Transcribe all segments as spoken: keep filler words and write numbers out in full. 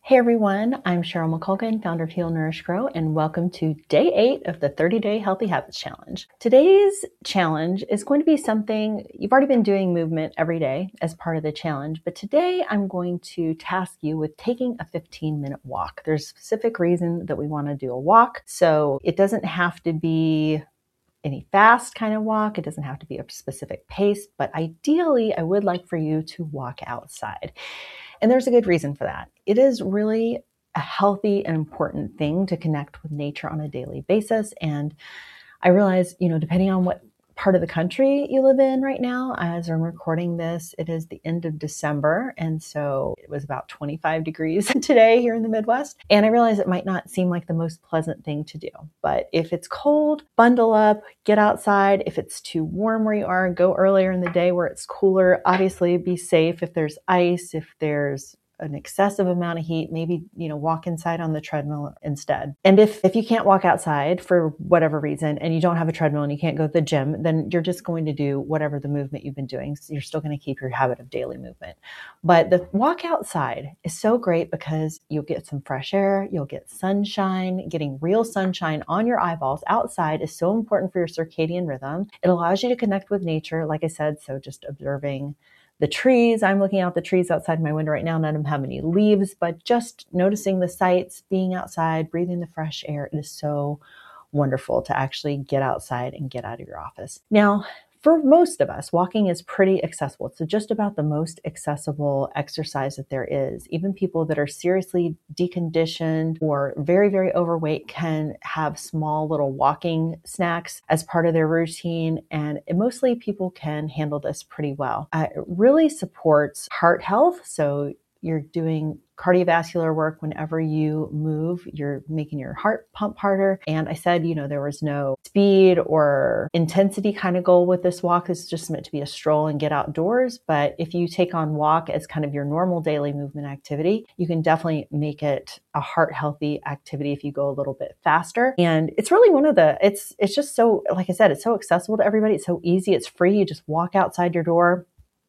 Hey everyone, I'm Cheryl McColgan, founder of Heal, Nourish, Grow, and welcome to day eight of the thirty day Healthy Habits Challenge. Today's challenge is going to be something, you've already been doing movement every day as part of the challenge, but today I'm going to task you with taking a fifteen minute walk. There's a specific reason that we want to do a walk, so it doesn't have to be any fast kind of walk. It doesn't have to be a specific pace, but ideally I would like for you to walk outside. And there's a good reason for that. It is really a healthy and important thing to connect with nature on a daily basis. And I realize, you know, depending on what part of the country you live in right now, as I'm recording this, it is the end of December. And so it was about twenty-five degrees today here in the Midwest. And I realize it might not seem like the most pleasant thing to do, but if it's cold, bundle up, get outside. If it's too warm where you are, go earlier in the day where it's cooler. Obviously be safe. If there's ice, if there's an excessive amount of heat, maybe, you know, walk inside on the treadmill instead. And if, if you can't walk outside for whatever reason and you don't have a treadmill and you can't go to the gym, then you're just going to do whatever the movement you've been doing. So you're still going to keep your habit of daily movement. But the walk outside is so great because you'll get some fresh air, you'll get sunshine. Getting real sunshine on your eyeballs outside is so important for your circadian rhythm. It allows you to connect with nature, like I said, so just observing the trees. I'm looking out the trees outside my window right now. None of them have any leaves, but just noticing the sights, being outside, breathing the fresh air. It is so wonderful to actually get outside and get out of your office. Now, for most of us, walking is pretty accessible. It's just about the most accessible exercise that there is. Even people that are seriously deconditioned or very, very overweight can have small little walking snacks as part of their routine. And mostly people can handle this pretty well. Uh, it really supports heart health. So you're doing cardiovascular work whenever you move, you're making your heart pump harder. And I said, you know, there was no speed or intensity kind of goal with this walk. This is just meant to be a stroll and get outdoors. But if you take on walk as kind of your normal daily movement activity, you can definitely make it a heart healthy activity if you go a little bit faster. And it's really one of the, it's, it's just so, like I said, it's so accessible to everybody. It's so easy. It's free. You just walk outside your door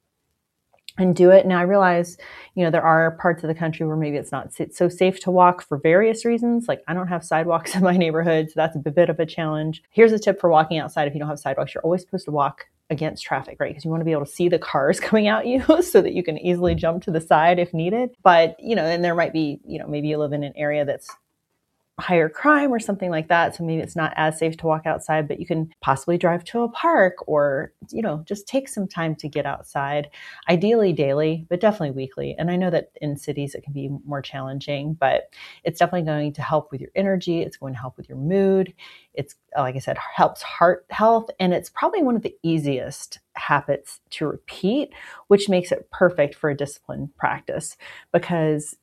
and do it. Now I realize, you know, there are parts of the country where maybe it's not so safe to walk for various reasons. Like I don't have sidewalks in my neighborhood, so that's a bit of a challenge. Here's a tip for walking outside. If you don't have sidewalks, you're always supposed to walk against traffic, right? Because you want to be able to see the cars coming at you so that you can easily jump to the side if needed. But, you know, and there might be, you know, maybe you live in an area that's higher crime or something like that. So maybe it's not as safe to walk outside, but you can possibly drive to a park or, you know, just take some time to get outside, ideally daily, but definitely weekly. And I know that in cities it can be more challenging, but it's definitely going to help with your energy. It's going to help with your mood. It's, like I said, helps heart health. And it's probably one of the easiest habits to repeat, which makes it perfect for a disciplined practice because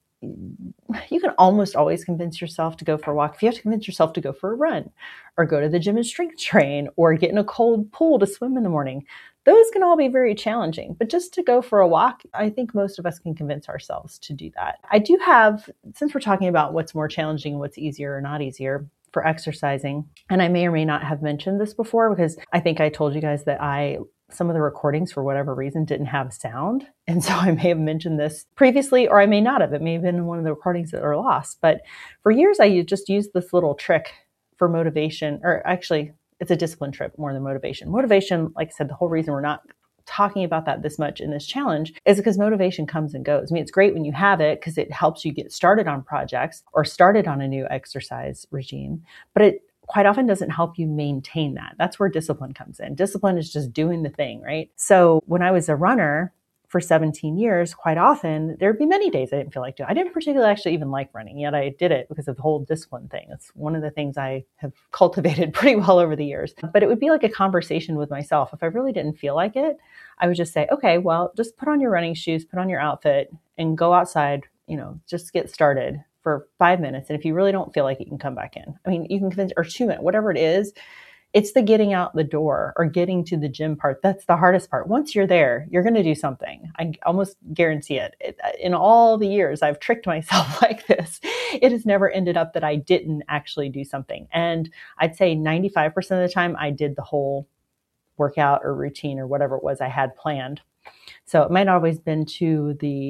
you can almost always convince yourself to go for a walk. If you have to convince yourself to go for a run or go to the gym and strength train or get in a cold pool to swim in the morning, those can all be very challenging. But just to go for a walk, I think most of us can convince ourselves to do that. I do have, since we're talking about what's more challenging, what's easier or not easier for exercising, and I may or may not have mentioned this before because I think I told you guys that I some of the recordings, for whatever reason, didn't have sound. And so I may have mentioned this previously, or I may not have. It may have been one of the recordings that are lost. But for years, I just used this little trick for motivation, or actually, it's a discipline trick more than motivation. Motivation, like I said, the whole reason we're not talking about that this much in this challenge is because motivation comes and goes. I mean, it's great when you have it because it helps you get started on projects or started on a new exercise regime, but it quite often doesn't help you maintain that. That's where discipline comes in. Discipline is just doing the thing, right? So when I was a runner for seventeen years, quite often there'd be many days I didn't feel like doing. I didn't particularly actually even like running, yet I did it because of the whole discipline thing. It's one of the things I have cultivated pretty well over the years. But it would be like a conversation with myself. If I really didn't feel like it, I would just say, okay, well, just put on your running shoes, put on your outfit and go outside, you know, just get started for five minutes. And if you really don't feel like it, you can come back in. I mean, you can convince, or two minutes, whatever it is. It's the getting out the door or getting to the gym part. That's the hardest part. Once you're there, you're going to do something. I almost guarantee it. it. In all the years I've tricked myself like this, it has never ended up that I didn't actually do something. And I'd say ninety-five percent of the time I did the whole workout or routine or whatever it was I had planned. So it might not always been to the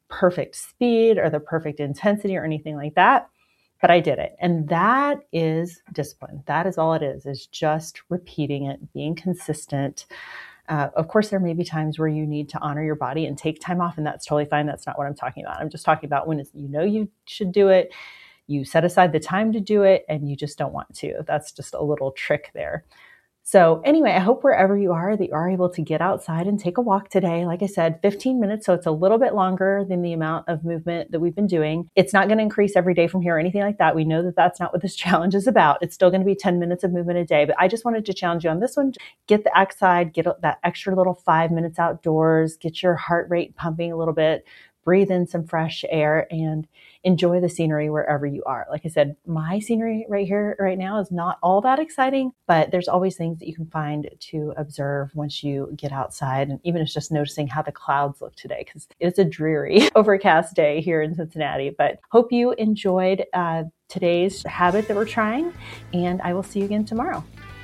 perfect speed or the perfect intensity or anything like that, but I did it. And that is discipline. That is all it is, is just repeating it, being consistent. Uh, of course, there may be times where you need to honor your body and take time off, and that's totally fine. That's not what I'm talking about. I'm just talking about when it's, you know you should do it, you set aside the time to do it, and you just don't want to. That's just a little trick there. So anyway, I hope wherever you are that you are able to get outside and take a walk today. Like I said, fifteen minutes, so it's a little bit longer than the amount of movement that we've been doing. It's not going to increase every day from here or anything like that. We know that that's not what this challenge is about. It's still going to be ten minutes of movement a day, but I just wanted to challenge you on this one. Get the outside, get that extra little five minutes outdoors, get your heart rate pumping a little bit, breathe in some fresh air, and enjoy the scenery wherever you are. Like I said, my scenery right here, right now is not all that exciting, but there's always things that you can find to observe once you get outside. And even it's just noticing how the clouds look today, because it's a dreary, overcast day here in Cincinnati. But hope you enjoyed uh, today's habit that we're trying, and I will see you again tomorrow.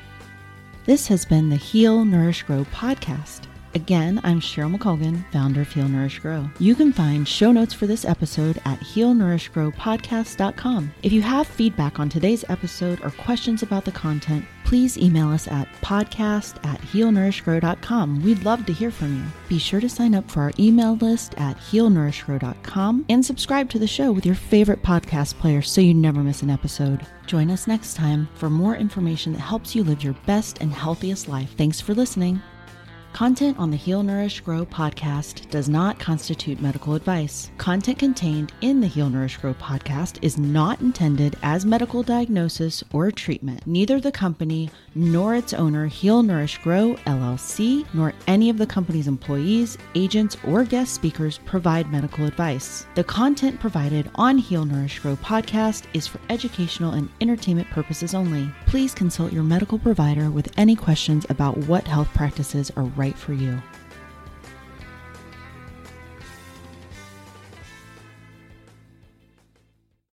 This has been the Heal, Nourish, Grow podcast. Again, I'm Cheryl McColgan, founder of Heal, Nourish, Grow. You can find show notes for this episode at heal nourish grow podcast dot com. If you have feedback on today's episode or questions about the content, please email us at podcast at heal nourish grow dot com. We'd love to hear from you. Be sure to sign up for our email list at heal nourish grow dot com and subscribe to the show with your favorite podcast player so you never miss an episode. Join us next time for more information that helps you live your best and healthiest life. Thanks for listening. Content on the Heal, Nourish, Grow podcast does not constitute medical advice. Content contained in the Heal, Nourish, Grow podcast is not intended as medical diagnosis or treatment. Neither the company nor its owner, Heal, Nourish, Grow, L L C, nor any of the company's employees, agents, or guest speakers provide medical advice. The content provided on Heal, Nourish, Grow podcast is for educational and entertainment purposes only. Please consult your medical provider with any questions about what health practices are right for you.